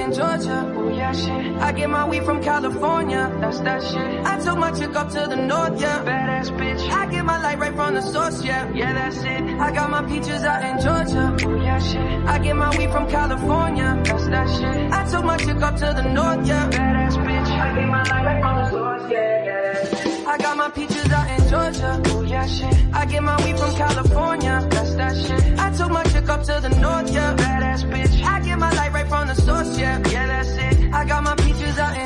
in Georgia. Oh yeah, shit. I get my weed from California. That's that shit. I took my chick up to the north, yeah. Badass bitch. I get my light right from the source, yeah. Yeah, that's it. I got my peaches out in Georgia. Oh yeah, shit. I get my weed from California. That's that shit. I took my chick up to the north, yeah. Badass bitch. I get my light right from the source, yeah. Yeah, that's it. I got my peaches out in Georgia. Oh yeah, shit. I get my weed from California. That's that shit. I took my chick up to the north, yeah. Badass bitch. I get my light right from the source, yeah. Yeah, that's it. I got my peaches out in